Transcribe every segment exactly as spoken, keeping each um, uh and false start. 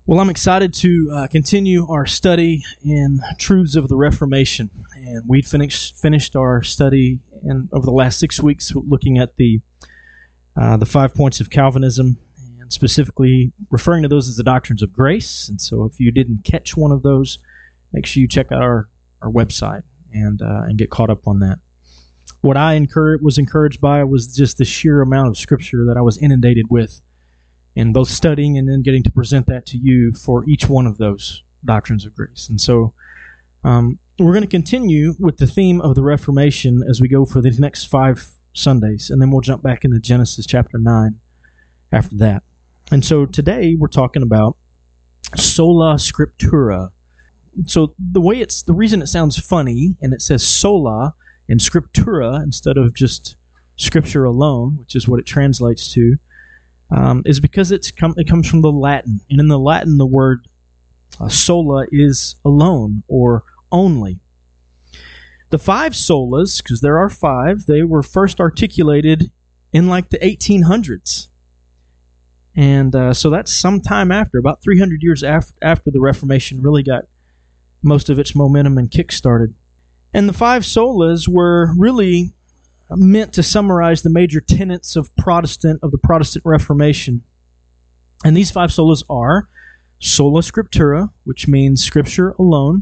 Well, I'm excited to uh, continue our study in Truths of the Reformation. And we finished finished our study in, over the last six weeks looking at the uh, the five points of Calvinism, and specifically referring to those as the doctrines of grace. And so if you didn't catch one of those, make sure you check out our, our website and uh, and get caught up on that. What I encouraged, was encouraged by was just the sheer amount of Scripture that I was inundated with in both studying and then getting to present that to you for each one of those doctrines of grace. And so um, we're going to continue with the theme of the Reformation as we go for the next five Sundays, and then we'll jump back into Genesis chapter nine after that. And so today we're talking about sola scriptura. So the way it's the reason it sounds funny, and it says sola and scriptura instead of just Scripture alone, which is what it translates to, Um, is because it's come, it comes from the Latin. And in the Latin, the word uh, sola is alone or only. The five solas, because there are five, they were first articulated in like the eighteen hundreds. And uh, so that's some time after, about three hundred years af- after the Reformation really got most of its momentum and kick-started. And the five solas were really meant to summarize the major tenets of Protestant of the Protestant Reformation. And these five solas are sola scriptura, which means Scripture alone;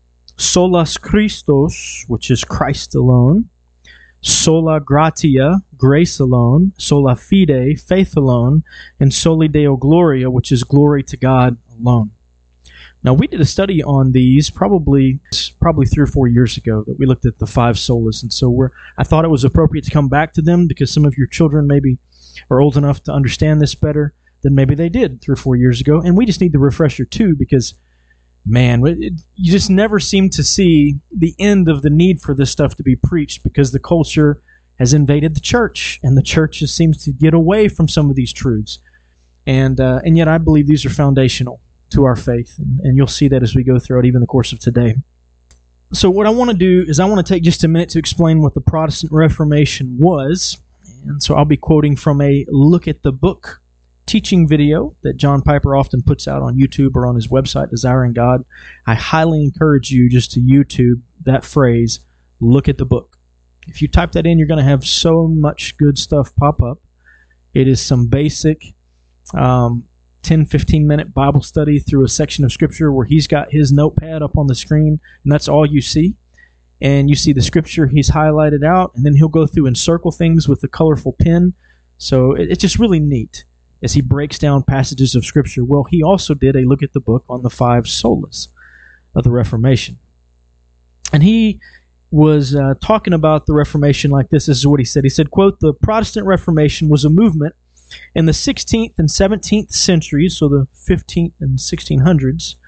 solus Christus, which is Christ alone; sola gratia, grace alone; sola fide, faith alone; and soli Deo gloria, which is glory to God alone. Now, we did a study on these probably probably three or four years ago that we looked at the five solas, and so we're I thought it was appropriate to come back to them because some of your children maybe are old enough to understand this better than maybe they did three or four years ago, and we just need the refresher too because, man, it, you just never seem to see the end of the need for this stuff to be preached because the culture has invaded the church, and the church just seems to get away from some of these truths, and uh, and yet I believe these are foundational to our faith, and, and you'll see that as we go through it, even the course of today. So what I want to do is I want to take just a minute to explain what the Protestant Reformation was, and so I'll be quoting from a Look at the Book teaching video that John Piper often puts out on YouTube or on his website, Desiring God. I highly encourage you just to YouTube that phrase, Look at the Book. If you type that in, you're going to have so much good stuff pop up. It is some basic um, ten, fifteen minute Bible study through a section of Scripture where he's got his notepad up on the screen, and that's all you see. And you see the Scripture he's highlighted out, and then he'll go through and circle things with a colorful pen. So it, it's just really neat as he breaks down passages of Scripture. Well, he also did a Look at the Book on the five solas of the Reformation. And he was uh, talking about the Reformation like this. This is what he said. He said, quote, "The Protestant Reformation was a movement in the sixteenth and seventeenth centuries, so the fifteenth and sixteen hundreds,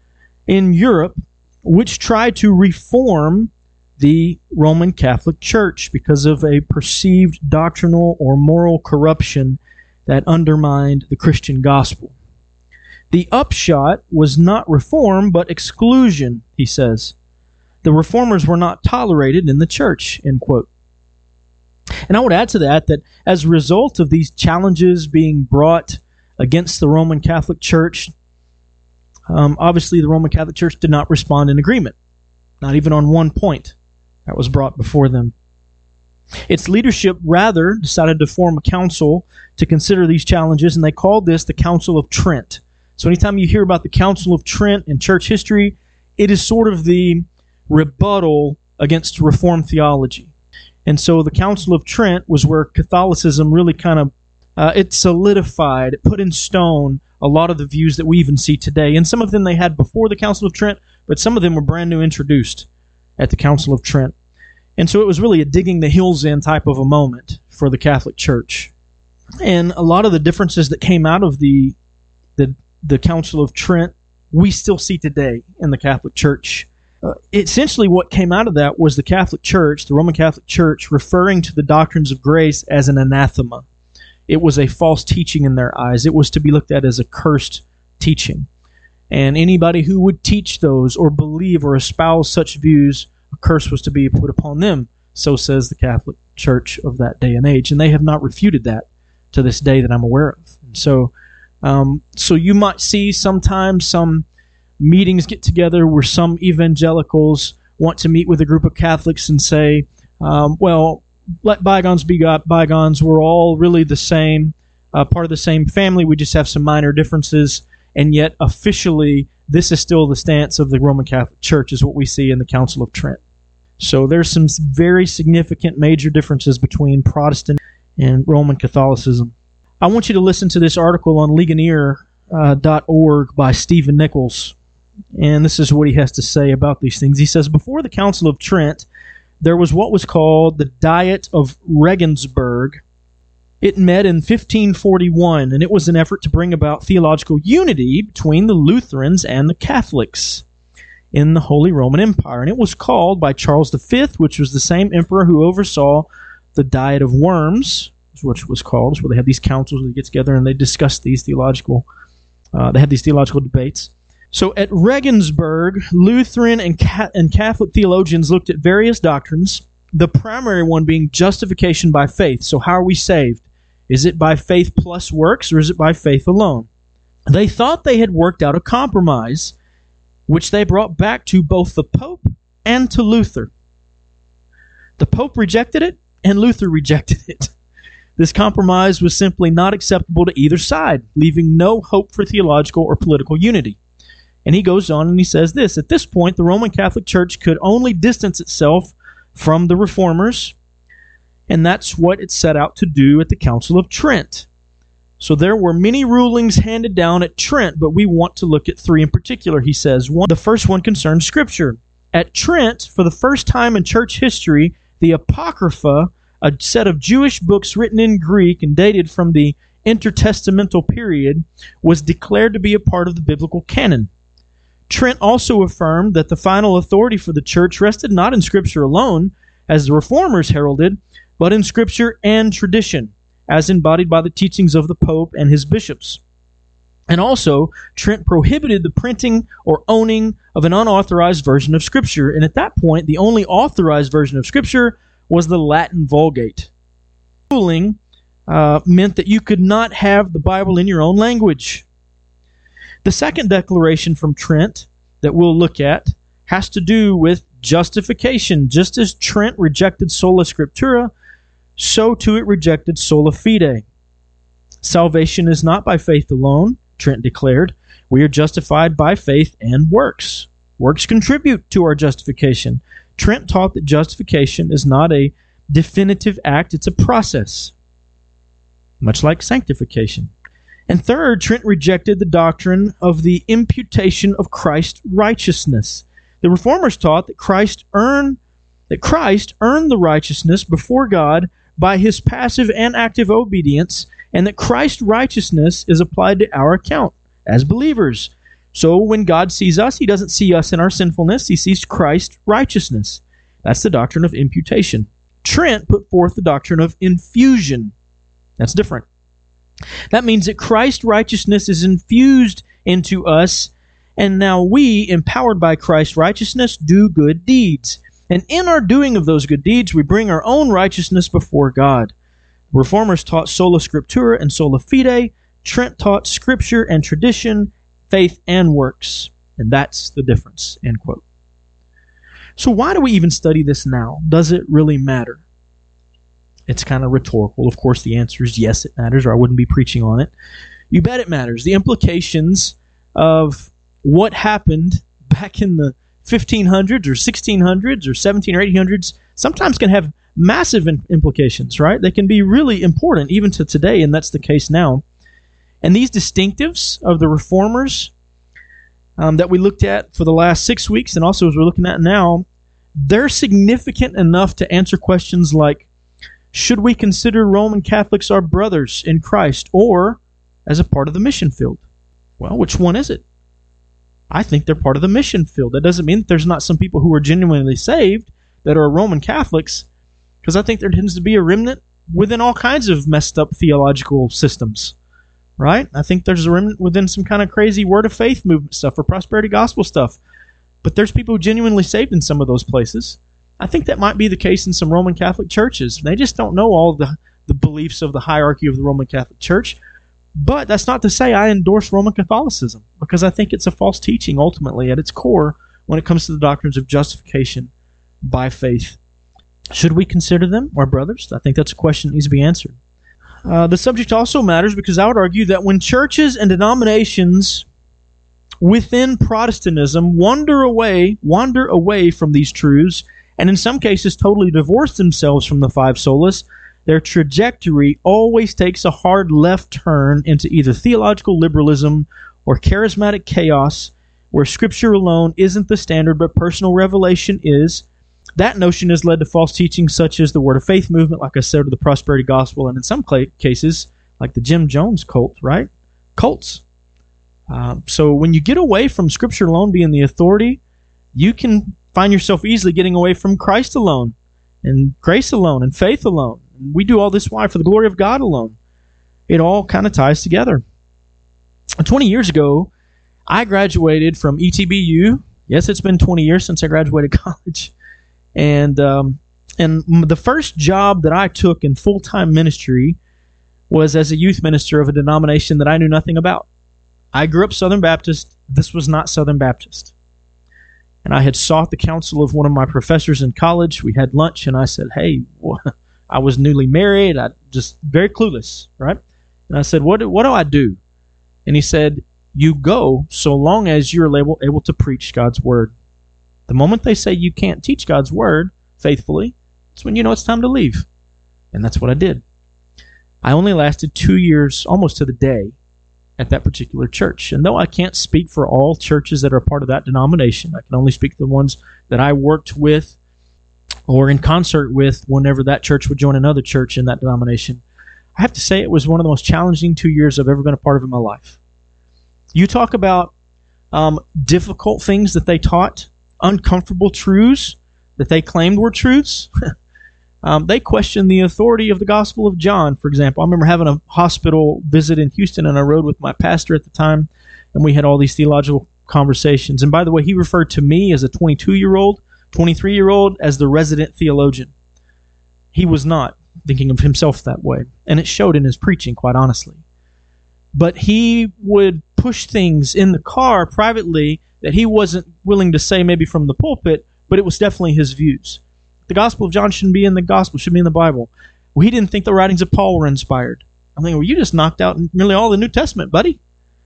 in Europe, which tried to reform the Roman Catholic Church because of a perceived doctrinal or moral corruption that undermined the Christian gospel. The upshot was not reform, but exclusion," he says. "The reformers were not tolerated in the church," end quote. And I would add to that that as a result of these challenges being brought against the Roman Catholic Church, um, obviously the Roman Catholic Church did not respond in agreement, not even on one point that was brought before them. Its leadership rather decided to form a council to consider these challenges, and they called this the Council of Trent. So anytime you hear about the Council of Trent in church history, it is sort of the rebuttal against Reformed theology. And so the Council of Trent was where Catholicism really kind of, uh, it solidified, it put in stone a lot of the views that we even see today. And some of them they had before the Council of Trent, but some of them were brand new introduced at the Council of Trent. And so it was really a digging the heels in type of a moment for the Catholic Church. And a lot of the differences that came out of the, the, the Council of Trent, we still see today in the Catholic Church. Uh, essentially what came out of that was the Catholic Church, the Roman Catholic Church, referring to the doctrines of grace as an anathema. It was a false teaching in their eyes. It was to be looked at as a cursed teaching. And anybody who would teach those or believe or espouse such views, a curse was to be put upon them. So says the Catholic Church of that day and age. And they have not refuted that to this day that I'm aware of. And so Um, so you might see sometimes some meetings get together where some evangelicals want to meet with a group of Catholics and say, um, well, let bygones be bygones. We're all really the same, uh, part of the same family. We just have some minor differences. And yet, officially, this is still the stance of the Roman Catholic Church, is what we see in the Council of Trent. So there's some very significant major differences between Protestant and Roman Catholicism. I want you to listen to this article on Ligonier dot org by Stephen Nichols. And this is what he has to say about these things. He says, before the Council of Trent, there was what was called the Diet of Regensburg. It met in fifteen forty-one, and it was an effort to bring about theological unity between the Lutherans and the Catholics in the Holy Roman Empire. And it was called by Charles the Fifth, which was the same emperor who oversaw the Diet of Worms, which was called. It's where they had these councils where they get together and they discuss these theological, uh, they had these theological debates. So at Regensburg, Lutheran and, Ca- and Catholic theologians looked at various doctrines, the primary one being justification by faith. So how are we saved? Is it by faith plus works, or is it by faith alone? They thought they had worked out a compromise, which they brought back to both the Pope and to Luther. The Pope rejected it, and Luther rejected it. This compromise was simply not acceptable to either side, leaving no hope for theological or political unity. And he goes on and he says this, at this point, the Roman Catholic Church could only distance itself from the Reformers, and that's what it set out to do at the Council of Trent. So there were many rulings handed down at Trent, but we want to look at three in particular, he says. One, the first one concerns Scripture. At Trent, for the first time in church history, the Apocrypha, a set of Jewish books written in Greek and dated from the intertestamental period, was declared to be a part of the biblical canon. Trent also affirmed that the final authority for the church rested not in Scripture alone, as the Reformers heralded, but in Scripture and tradition, as embodied by the teachings of the Pope and his bishops. And also, Trent prohibited the printing or owning of an unauthorized version of Scripture, and at that point, the only authorized version of Scripture was the Latin Vulgate. Ruling uh, meant that you could not have the Bible in your own language. The second declaration from Trent that we'll look at has to do with justification. Just as Trent rejected sola scriptura, so too it rejected sola fide. Salvation is not by faith alone, Trent declared. We are justified by faith and works. Works contribute to our justification. Trent taught that justification is not a definitive act, it's a process, much like sanctification. And third, Trent rejected the doctrine of the imputation of Christ's righteousness. The Reformers taught that Christ earned that Christ earned the righteousness before God by his passive and active obedience, and that Christ's righteousness is applied to our account as believers. So when God sees us, he doesn't see us in our sinfulness, he sees Christ's righteousness. That's the doctrine of imputation. Trent put forth the doctrine of infusion. That's different. That means that Christ's righteousness is infused into us, and now we, empowered by Christ's righteousness, do good deeds. And in our doing of those good deeds, we bring our own righteousness before God. Reformers taught sola scriptura and sola fide. Trent taught Scripture and tradition, faith and works. And that's the difference, end quote. So why do we even study this now? Does it really matter? It's kind of rhetorical. Of course, the answer is yes, it matters, or I wouldn't be preaching on it. You bet it matters. The implications of what happened back in the fifteen hundreds or sixteen hundreds or seventeen or eighteen hundreds sometimes can have massive implications, right? They can be really important even to today, and that's the case now. And these distinctives of the Reformers um, that we looked at for the last six weeks and also as we're looking at now, they're significant enough to answer questions like, should we consider Roman Catholics our brothers in Christ or as a part of the mission field? Well, which one is it? I think they're part of the mission field. That doesn't mean that there's not some people who are genuinely saved that are Roman Catholics, because I think there tends to be a remnant within all kinds of messed up theological systems, right? I think there's a remnant within some kind of crazy word of faith movement stuff or prosperity gospel stuff, but there's people who are genuinely saved in some of those places. I think that might be the case in some Roman Catholic churches. They just don't know all the, the beliefs of the hierarchy of the Roman Catholic Church, But that's not to say I endorse Roman Catholicism, because I think it's a false teaching ultimately at its core when it comes to the doctrines of justification by faith. Should we consider them our brothers? I think that's a question that needs to be answered. Uh, the subject also matters because I would argue that when churches and denominations within Protestantism wander away, wander away from these truths, and in some cases totally divorce themselves from the five solas, their trajectory always takes a hard left turn into either theological liberalism or charismatic chaos, where Scripture alone isn't the standard but personal revelation is. That notion has led to false teachings such as the Word of Faith movement, like I said, or the prosperity gospel, and in some cases, like the Jim Jones cult, right? Cults. Uh, so when you get away from Scripture alone being the authority, you can find yourself easily getting away from Christ alone, and grace alone, and faith alone. And we do all this, why? For the glory of God alone. It all kind of ties together. twenty years ago, I graduated from E T B U. Yes, it's been twenty years since I graduated college. And um, and the first job that I took in full-time ministry was as a youth minister of a denomination that I knew nothing about. I grew up Southern Baptist. This was not Southern Baptist. And I had sought the counsel of one of my professors in college. We had lunch, and I said, hey, I was newly married. I just very clueless, right? And I said, what, what do I do? And he said, you go so long as you're able, able to preach God's Word. The moment they say you can't teach God's Word faithfully, it's when you know it's time to leave. And that's what I did. I only lasted two years, almost to the day, at that particular church. And though I can't speak for all churches that are part of that denomination, I can only speak to the ones that I worked with or in concert with whenever that church would join another church in that denomination. I have to say it was one of the most challenging two years I've ever been a part of in my life. You talk about um, difficult things that they taught, uncomfortable truths that they claimed were truths. um, they questioned the authority of the Gospel of John, for example. I remember having a hospital visit in Houston, and I rode with my pastor at the time, and we had all these theological conversations. And by the way, he referred to me as a twenty-two-year-old, twenty-three-year-old as the resident theologian. He was not thinking of himself that way, and it showed in his preaching, quite honestly. But he would push things in the car privately that he wasn't willing to say maybe from the pulpit, but it was definitely his views. The Gospel of John shouldn't be in the Gospel, should be in the Bible. Well, he didn't think the writings of Paul were inspired. I'm thinking, well, you just knocked out nearly all the New Testament, buddy.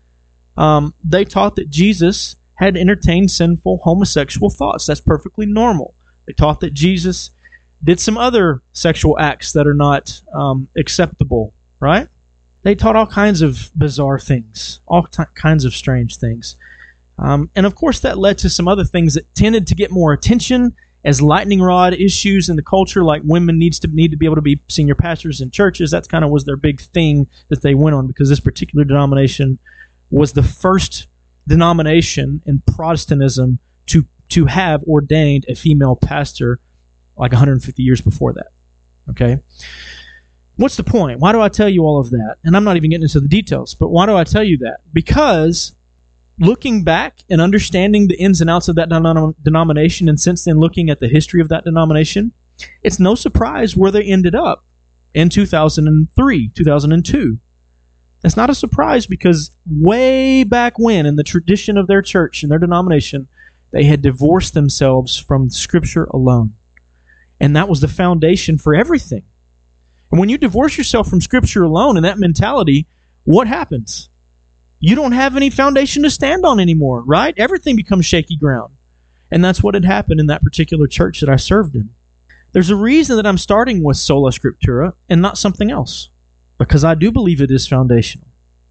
Um, they taught that Jesus had entertained sinful homosexual thoughts. That's perfectly normal. They taught that Jesus did some other sexual acts that are not um, acceptable, right? They taught all kinds of bizarre things, all t- kinds of strange things. Um, and of course that led to some other things that tended to get more attention as lightning rod issues in the culture, like women needs to need to be able to be senior pastors in churches. That kind of was their big thing that they went on, because this particular denomination was the first denomination in Protestantism to to have ordained a female pastor like one hundred fifty years before that. Okay? What's the point? Why do I tell you all of that? And I'm not even getting into the details, but why do I tell you that? Because looking back and understanding the ins and outs of that denom- denomination, and since then looking at the history of that denomination, it's no surprise where they ended up in two thousand three, two thousand two. It's not a surprise, because way back when, in the tradition of their church and their denomination, they had divorced themselves from Scripture alone. And that was the foundation for everything. And when you divorce yourself from Scripture alone in that mentality, what happens? You don't have any foundation to stand on anymore, right? Everything becomes shaky ground. And that's what had happened in that particular church that I served in. There's a reason that I'm starting with Sola Scriptura and not something else, because I do believe it is foundational.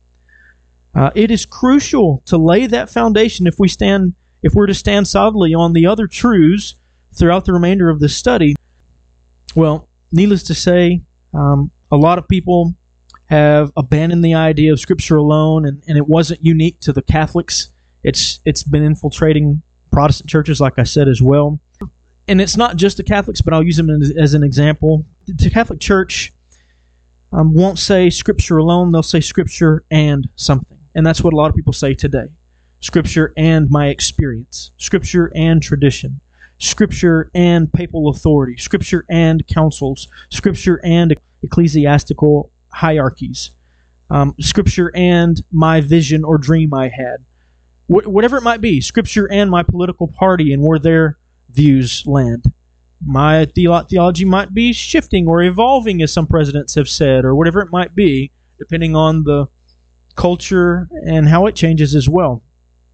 Uh, it is crucial to lay that foundation if we stand, if we're to stand solidly on the other truths throughout the remainder of this study. Well, needless to say, um, a lot of people have abandoned the idea of Scripture alone, and, and it wasn't unique to the Catholics. It's it's been infiltrating Protestant churches, like I said, as well. And it's not just the Catholics, but I'll use them as, as an example. The Catholic Church um, won't say Scripture alone. They'll say Scripture and something. And that's what a lot of people say today. Scripture and my experience. Scripture and tradition. Scripture and papal authority. Scripture and councils. Scripture and ecclesiastical hierarchies. um, Scripture and my vision or dream I had. Wh- whatever it might be, Scripture and my political party and where their views land. My the- theology might be shifting or evolving, as some presidents have said, or whatever it might be, depending on the culture and how it changes as well.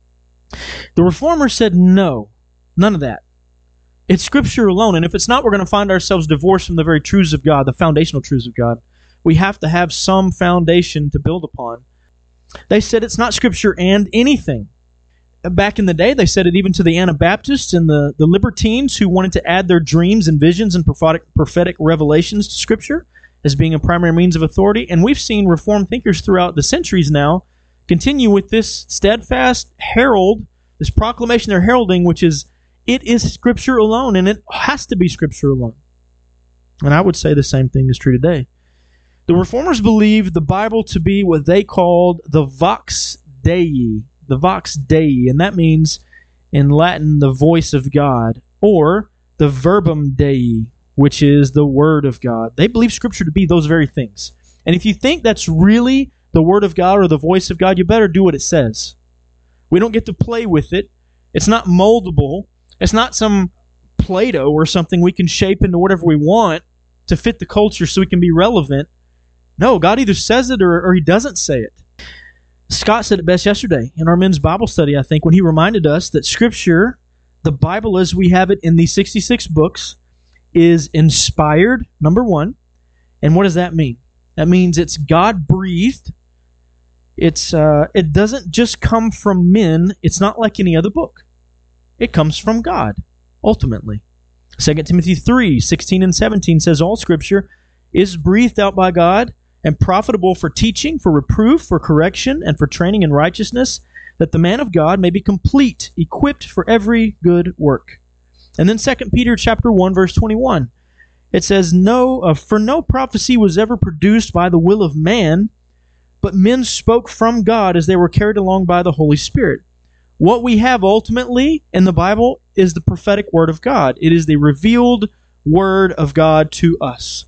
The Reformers said no, none of that. It's Scripture alone, and if it's not, we're going to find ourselves divorced from the very truths of God, the foundational truths of God. We have to have some foundation to build upon. They said it's not Scripture and anything. Back in the day, they said it even to the Anabaptists and the, the libertines who wanted to add their dreams and visions and prophetic, prophetic revelations to Scripture as being a primary means of authority. And we've seen Reformed thinkers throughout the centuries now continue with this steadfast herald, this proclamation they're heralding, which is, it is Scripture alone, and it has to be Scripture alone. And I would say the same thing is true today. The Reformers believed the Bible to be what they called the Vox Dei, the Vox Dei, and that means, in Latin, the voice of God, or the Verbum Dei, which is the Word of God. They believe Scripture to be those very things. And if you think that's really the Word of God or the voice of God, you better do what it says. We don't get to play with it. It's not moldable. It's not some Play-Doh or something we can shape into whatever we want to fit the culture so we can be relevant. No, God either says it or, or He doesn't say it. Scott said it best yesterday in our men's Bible study, I think, when he reminded us that Scripture, the Bible as we have it in these sixty-six books, is inspired, number one. And what does that mean? That means it's God-breathed. It's uh, it doesn't just come from men. It's not like any other book. It comes from God, ultimately. Second Timothy three, sixteen and seventeen says, all Scripture is breathed out by God and profitable for teaching, for reproof, for correction, and for training in righteousness, that the man of God may be complete, equipped for every good work. And then Second Peter chapter one, verse twenty-one. It says, "No, uh, for no prophecy was ever produced by the will of man, but men spoke from God as they were carried along by the Holy Spirit." What we have ultimately in the Bible is the prophetic Word of God. It is the revealed Word of God to us.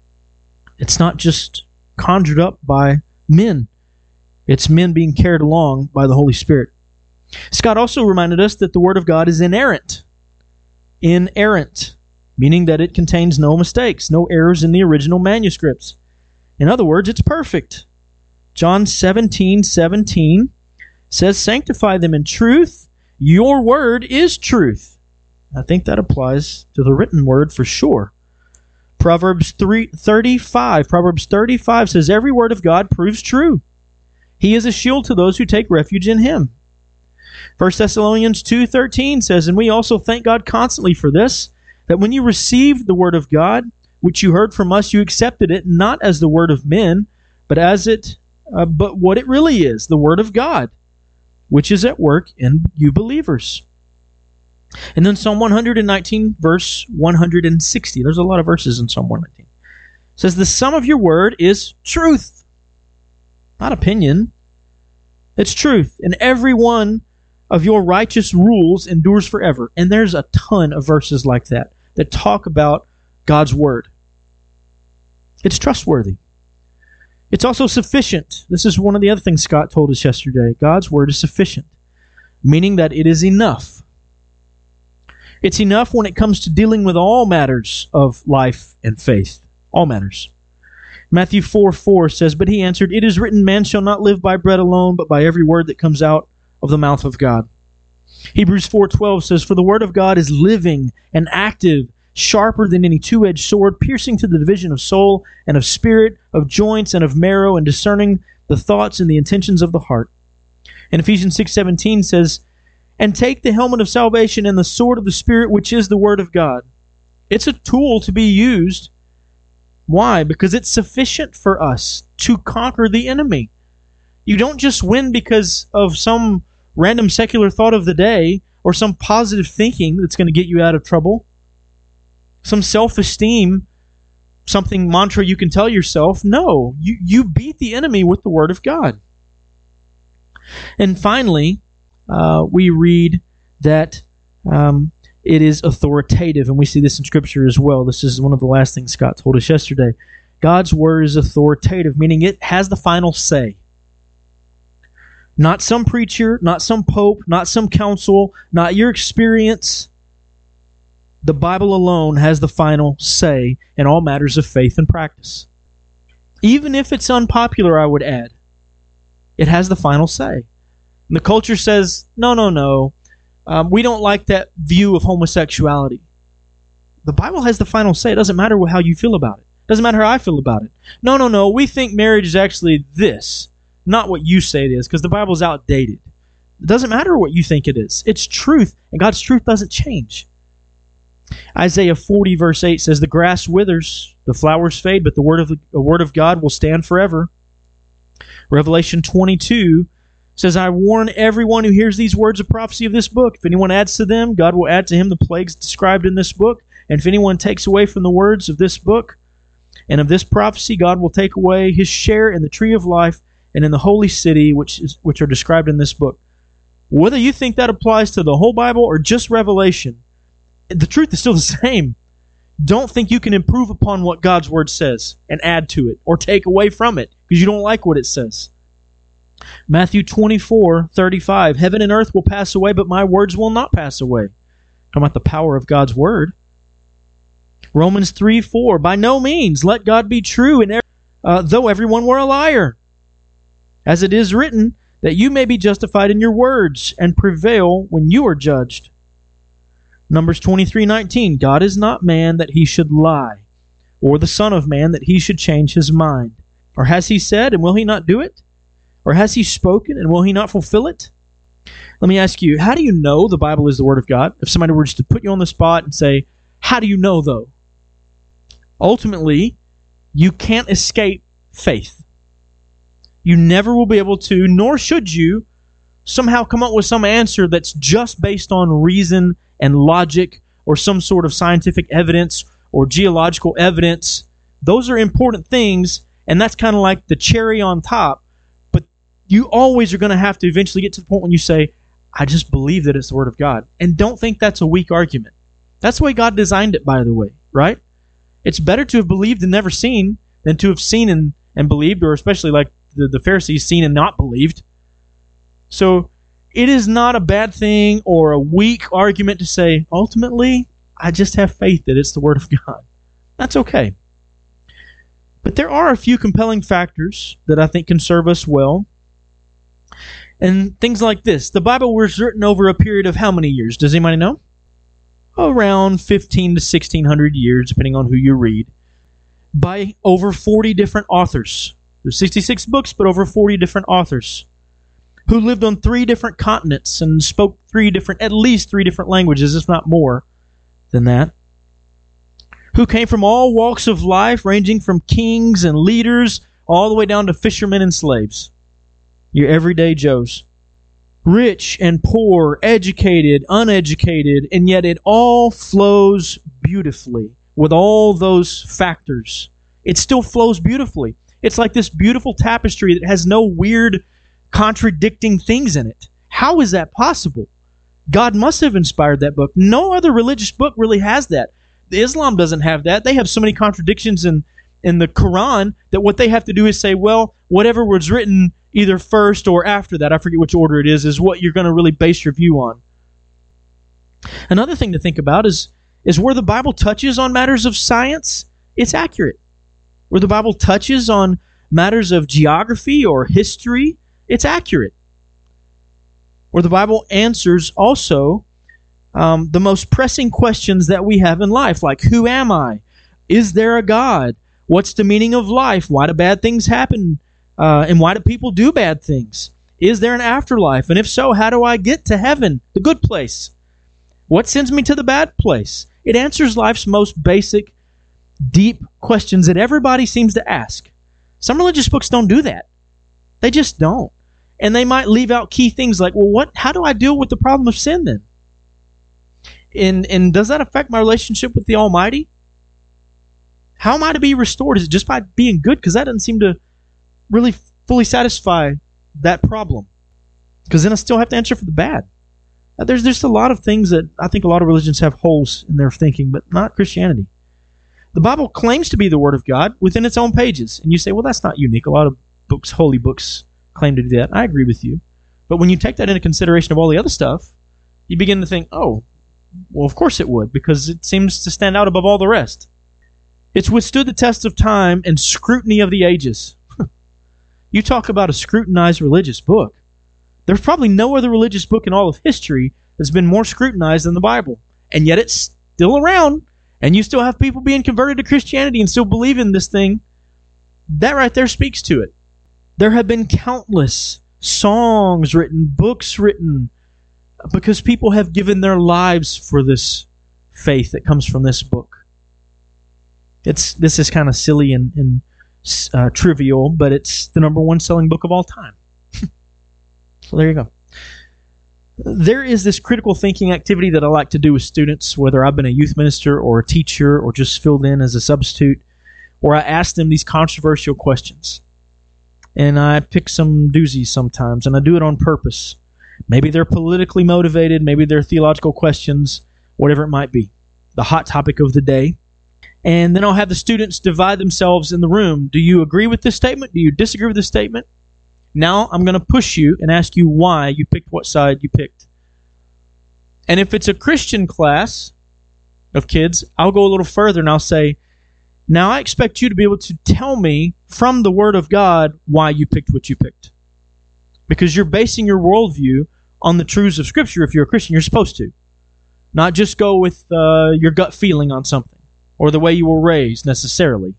It's not just conjured up by men. It's men being carried along by the Holy Spirit. Scott also reminded us that the Word of God is inerrant. Inerrant, meaning that it contains no mistakes, no errors in the original manuscripts. In other words, it's perfect. John seventeen seventeen says, "Sanctify them in truth. Your word is truth." I think that applies to the written word for sure. Proverbs three thirty-five. Proverbs thirty-five says, "Every word of God proves true. He is a shield to those who take refuge in Him." First Thessalonians two thirteen says, "And we also thank God constantly for this, that when you received the word of God, which you heard from us, you accepted it not as the word of men, but as it, uh, but what it really is, the word of God, which is at work in you believers." And then Psalm one nineteen, verse one hundred sixty. There's a lot of verses in Psalm one nineteen. It says, "The sum of your word is truth." Not opinion. It's truth. "And every one of your righteous rules endures forever." And there's a ton of verses like that that talk about God's word. It's trustworthy. It's also sufficient. This is one of the other things Scott told us yesterday. God's word is sufficient, meaning that it is enough. It's enough when it comes to dealing with all matters of life and faith. All matters. Matthew four four says, "But he answered, it is written, man shall not live by bread alone, but by every word that comes out of the mouth of God." Hebrews four twelve says, "For the word of God is living and active, sharper than any two-edged sword, piercing to the division of soul and of spirit, of joints and of marrow, and discerning the thoughts and the intentions of the heart." And Ephesians six seventeen says, "And take the helmet of salvation and the sword of the Spirit, which is the word of God." It's a tool to be used. Why? Because it's sufficient for us to conquer the enemy. You don't just win because of some random secular thought of the day or some positive thinking that's going to get you out of trouble. Some self-esteem, something mantra you can tell yourself. No, you, you beat the enemy with the Word of God. And finally, uh, we read that um, it is authoritative, and we see this in Scripture as well. This is one of the last things Scott told us yesterday. God's Word is authoritative, meaning it has the final say. Not some preacher, not some pope, not some council, not your experience. The Bible alone has the final say in all matters of faith and practice. Even if it's unpopular, I would add, it has the final say. And the culture says, no, no, no, um, we don't like that view of homosexuality. The Bible has the final say. It doesn't matter how you feel about it. It doesn't matter how I feel about it. No, no, no, we think marriage is actually this, not what you say it is, because the Bible is outdated. It doesn't matter what you think it is. It's truth, and God's truth doesn't change. Isaiah forty verse eight says, the grass withers, the flowers fade, but the word of the, the word of God will stand forever. Revelation twenty-two says, I warn everyone who hears these words of prophecy of this book. If anyone adds to them, God will add to him the plagues described in this book. And if anyone takes away from the words of this book and of this prophecy, God will take away his share in the tree of life and in the holy city, which is which are described in this book. Whether you think that applies to the whole Bible or just Revelation, the truth is still the same. Don't think you can improve upon what God's Word says and add to it or take away from it because you don't like what it says. Matthew twenty-four thirty-five, heaven and earth will pass away, but my words will not pass away. Talking about the power of God's Word. Romans three four, by no means let God be true, and uh, though everyone were a liar. As it is written, that you may be justified in your words and prevail when you are judged. Numbers twenty-three nineteen, God is not man that he should lie, or the Son of Man that he should change his mind. Or has he said, and will he not do it? Or has he spoken, and will he not fulfill it? Let me ask you, how do you know the Bible is the Word of God? If somebody were just to put you on the spot and say, how do you know, though? Ultimately, you can't escape faith. You never will be able to, nor should you, somehow come up with some answer that's just based on reason and logic or some sort of scientific evidence or geological evidence. Those are important things, and that's kind of like the cherry on top. But you always are going to have to eventually get to the point when you say, I just believe that it's the Word of God. And don't think that's a weak argument. That's the way God designed it, by the way, right? It's better to have believed and never seen than to have seen and, and believed, or especially like the, the Pharisees, seen and not believed. So it is not a bad thing or a weak argument to say, ultimately, I just have faith that it's the Word of God. That's okay. But there are a few compelling factors that I think can serve us well. And things like this. The Bible was written over a period of how many years? Does anybody know? Around fifteen to sixteen hundred years, depending on who you read, by over forty different authors. There's sixty-six books, but over forty different authors who lived on three different continents and spoke three different, at least three different languages, if not more than that. Who came from all walks of life, ranging from kings and leaders all the way down to fishermen and slaves. Your everyday Joes. Rich and poor, educated, uneducated, and yet it all flows beautifully with all those factors. It still flows beautifully. It's like this beautiful tapestry that has no weird contradicting things in it. How is that possible? God must have inspired that book. No other religious book really has that. Islam doesn't have that. They have so many contradictions in, in the Quran that what they have to do is say, well, whatever was written either first or after that, I forget which order it is, is what you're going to really base your view on. Another thing to think about is, is where the Bible touches on matters of science, it's accurate. Where the Bible touches on matters of geography or history, it's accurate. Where the Bible answers also um, the most pressing questions that we have in life, like, who am I? Is there a God? What's the meaning of life? Why do bad things happen? Uh, and why do people do bad things? Is there an afterlife? And if so, how do I get to heaven, the good place? What sends me to the bad place? It answers life's most basic, deep questions that everybody seems to ask. Some religious books don't do that. They just don't. And they might leave out key things like, well, what? How do I deal with the problem of sin then? And, and does that affect my relationship with the Almighty? How am I to be restored? Is it just by being good? Because that doesn't seem to really fully satisfy that problem. Because then I still have to answer for the bad. Now, there's just a lot of things that I think a lot of religions have holes in their thinking, but not Christianity. The Bible claims to be the Word of God within its own pages. And you say, well, that's not unique. A lot of books, holy books, claim to do that. I agree with you. But when you take that into consideration of all the other stuff, you begin to think, oh, well, of course it would, because it seems to stand out above all the rest. It's withstood the test of time and scrutiny of the ages. You talk about a scrutinized religious book. There's probably no other religious book in all of history that's been more scrutinized than the Bible. And yet it's still around, and you still have people being converted to Christianity and still believe in this thing. That right there speaks to it. There have been countless songs written, books written, because people have given their lives for this faith that comes from this book. It's This is kind of silly and, and uh, trivial, but it's the number one selling book of all time. So there you go. There is this critical thinking activity that I like to do with students, whether I've been a youth minister or a teacher or just filled in as a substitute, where I ask them these controversial questions. And I pick some doozies sometimes, and I do it on purpose. Maybe they're politically motivated, maybe they're theological questions, whatever it might be. The hot topic of the day. And then I'll have the students divide themselves in the room. Do you agree with this statement? Do you disagree with this statement? Now I'm going to push you and ask you why you picked what side you picked. And if it's a Christian class of kids, I'll go a little further and I'll say, now I expect you to be able to tell me from the Word of God why you picked what you picked. Because you're basing your worldview on the truths of Scripture. If you're a Christian, you're supposed to. Not just go with uh, your gut feeling on something, or the way you were raised necessarily,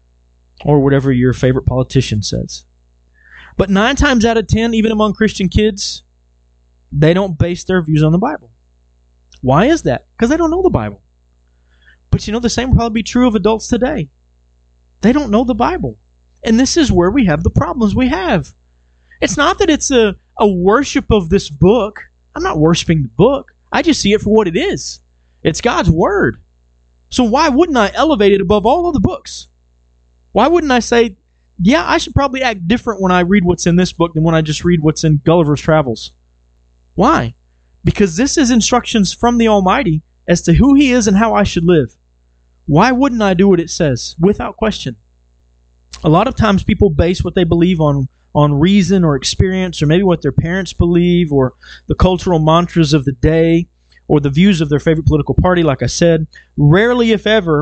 or whatever your favorite politician says. But nine times out of ten, even among Christian kids, they don't base their views on the Bible. Why is that? Because they don't know the Bible. But you know, the same will probably be true of adults today. They don't know the Bible. And this is where we have the problems we have. It's not that it's a, a worship of this book. I'm not worshiping the book. I just see it for what it is. It's God's Word. So why wouldn't I elevate it above all other books? Why wouldn't I say, yeah, I should probably act different when I read what's in this book than when I just read what's in Gulliver's Travels? Why? Because this is instructions from the Almighty as to who He is and how I should live. Why wouldn't I do what it says? Without question. A lot of times people base what they believe on, on reason or experience, or maybe what their parents believe, or the cultural mantras of the day, or the views of their favorite political party, like I said. Rarely, if ever,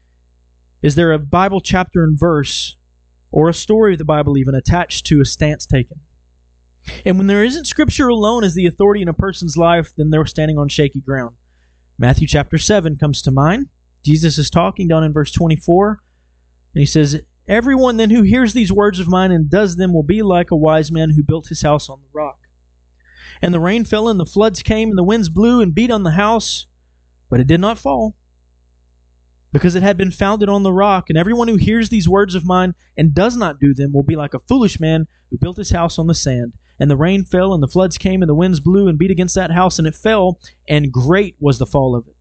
is there a Bible chapter and verse or a story of the Bible even attached to a stance taken. And when there isn't Scripture alone as the authority in a person's life, then they're standing on shaky ground. Matthew chapter seven comes to mind. Jesus is talking down in verse twenty-four, and He says, "Everyone then who hears these words of mine and does them will be like a wise man who built his house on the rock. And the rain fell, and the floods came, and the winds blew and beat on the house, but it did not fall, because it had been founded on the rock. And everyone who hears these words of mine and does not do them will be like a foolish man who built his house on the sand. And the rain fell, and the floods came, and the winds blew and beat against that house, and it fell, and great was the fall of it."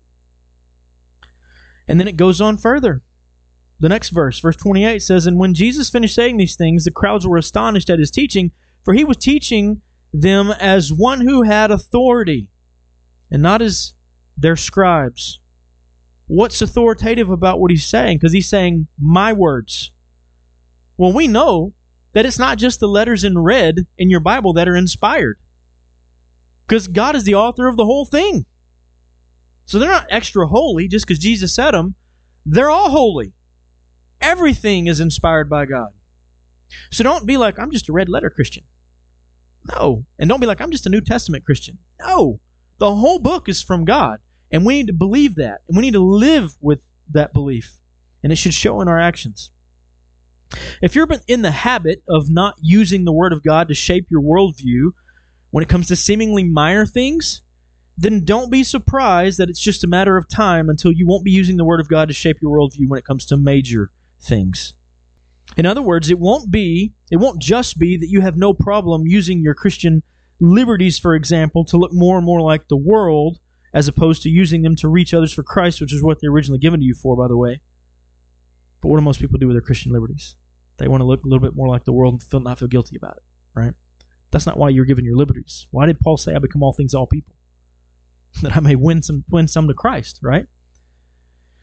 And then it goes on further. The next verse, verse twenty-eight, says, "And when Jesus finished saying these things, the crowds were astonished at His teaching, for He was teaching them as one who had authority, and not as their scribes." What's authoritative about what He's saying? Because He's saying, my words. Well, we know that it's not just the letters in red in your Bible that are inspired, because God is the author of the whole thing. So they're not extra holy just because Jesus said them. They're all holy. Everything is inspired by God. So don't be like, I'm just a red letter Christian. No. And don't be like, I'm just a New Testament Christian. No. The whole book is from God. And we need to believe that. And we need to live with that belief. And it should show in our actions. If you're in the habit of not using the Word of God to shape your worldview when it comes to seemingly minor things, then don't be surprised that it's just a matter of time until you won't be using the Word of God to shape your worldview when it comes to major things. In other words, it won't be, it won't just be that you have no problem using your Christian liberties, for example, to look more and more like the world, as opposed to using them to reach others for Christ, which is what they're originally given to you for, by the way. But what do most people do with their Christian liberties? They want to look a little bit more like the world and feel, not feel guilty about it, right? That's not why you're given your liberties. Why did Paul say, I become all things to all people? That I may win some, win some to Christ, right?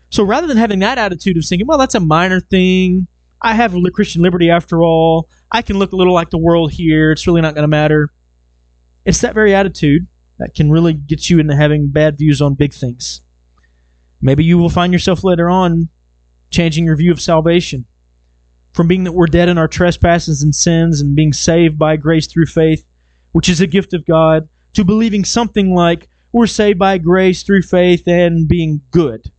So rather than having that attitude of thinking, well, that's a minor thing, I have Christian liberty after all, I can look a little like the world here, it's really not going to matter. It's that very attitude that can really get you into having bad views on big things. Maybe you will find yourself later on changing your view of salvation from being that we're dead in our trespasses and sins and being saved by grace through faith, which is a gift of God, to believing something like we're saved by grace through faith and being good.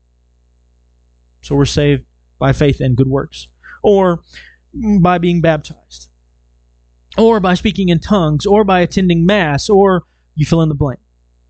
So we're saved by faith and good works. Or by being baptized. Or by speaking in tongues. Or by attending Mass. Or you fill in the blank.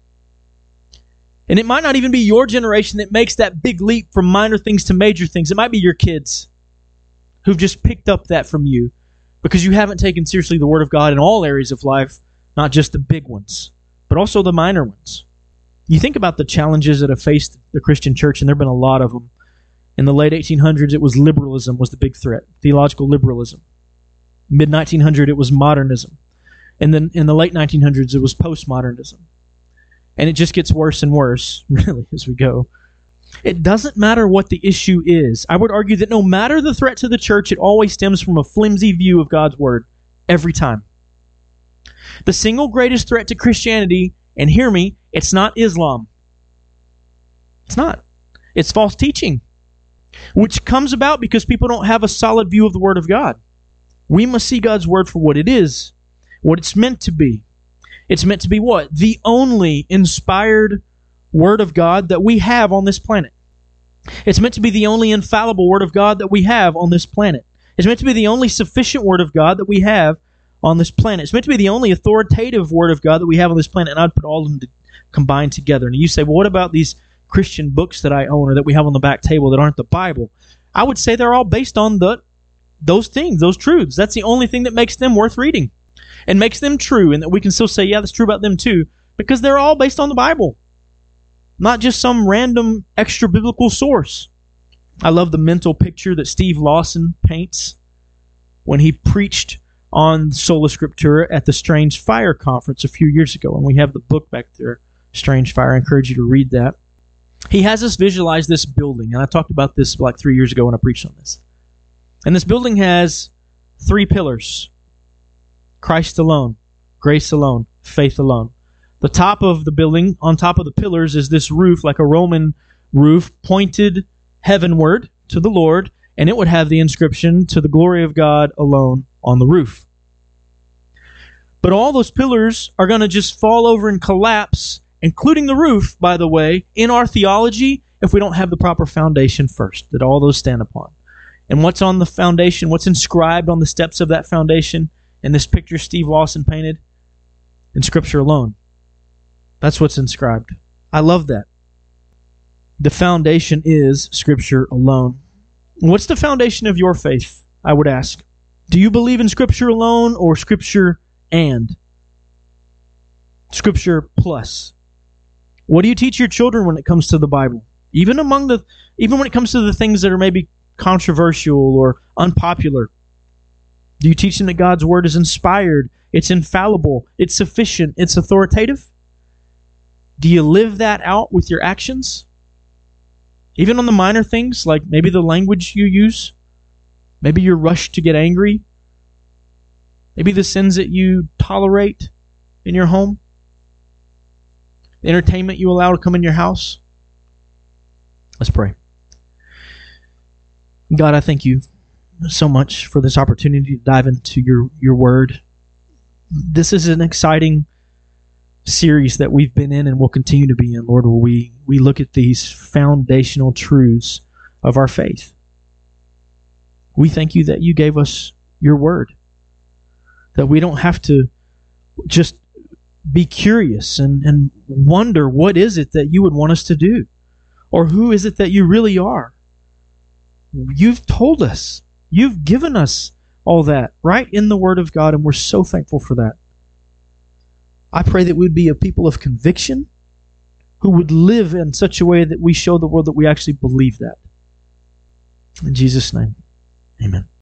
And it might not even be your generation that makes that big leap from minor things to major things. It might be your kids who've just picked up that from you because you haven't taken seriously the Word of God in all areas of life, not just the big ones, but also the minor ones. You think about the challenges that have faced the Christian church, and there have been a lot of them. In the late eighteen hundreds, it was liberalism was the big threat, theological liberalism. mid nineteen hundred, it was modernism. And then in the late nineteen hundreds, it was postmodernism. And it just gets worse and worse, really, as we go. It doesn't matter what the issue is. I would argue that no matter the threat to the church, it always stems from a flimsy view of God's Word, every time. The single greatest threat to Christianity, and hear me, it's not Islam. It's not. It's false teaching, which comes about because people don't have a solid view of the Word of God. We must see God's Word for what it is, what it's meant to be. It's meant to be what? The only inspired Word of God that we have on this planet. It's meant to be the only infallible Word of God that we have on this planet. It's meant to be the only sufficient Word of God that we have on this planet. It's meant to be the only authoritative Word of God that we have on this planet, and I'd put all of them to combined together. And you say, well, what about these Christian books that I own or that we have on the back table that aren't the Bible? I would say they're all based on the those things, those truths. That's the only thing that makes them worth reading and makes them true, and that we can still say, yeah, that's true about them too, because they're all based on the Bible, not just some random extra biblical source. I love the mental picture that Steve Lawson paints when he preached on Sola Scriptura at the Strange Fire Conference a few years ago, and we have the book back there, Strange Fire. I encourage you to read that. He has us visualize this building, and I talked about this like three years ago when I preached on this. And this building has three pillars: Christ alone, grace alone, faith alone. The top of the building, on top of the pillars, is this roof, like a Roman roof, pointed heavenward to the Lord, and it would have the inscription, "To the glory of God alone," on the roof. But all those pillars are going to just fall over and collapse, including the roof, by the way, in our theology, if we don't have the proper foundation first that all those stand upon. And what's on the foundation, what's inscribed on the steps of that foundation in this picture Steve Lawson painted? In Scripture alone. That's what's inscribed. I love that. The foundation is Scripture alone. What's the foundation of your faith, I would ask? Do you believe in Scripture alone or Scripture and? Scripture plus. What do you teach your children when it comes to the Bible? Even among the, even when it comes to the things that are maybe controversial or unpopular. Do you teach them that God's Word is inspired, it's infallible, it's sufficient, it's authoritative? Do you live that out with your actions? Even on the minor things, like maybe the language you use, maybe your rush to get angry, maybe the sins that you tolerate in your home, the entertainment you allow to come in your house. Let's pray. God, I thank you so much for this opportunity to dive into your, your Word. This is an exciting series that we've been in and will continue to be in, Lord, where we, we look at these foundational truths of our faith. We thank you that you gave us your Word, that we don't have to just be curious and, and wonder what is it that you would want us to do, or who is it that you really are. You've told us. You've given us all that right in the Word of God, and we're so thankful for that. I pray that we'd be a people of conviction who would live in such a way that we show the world that we actually believe that. In Jesus' name, amen.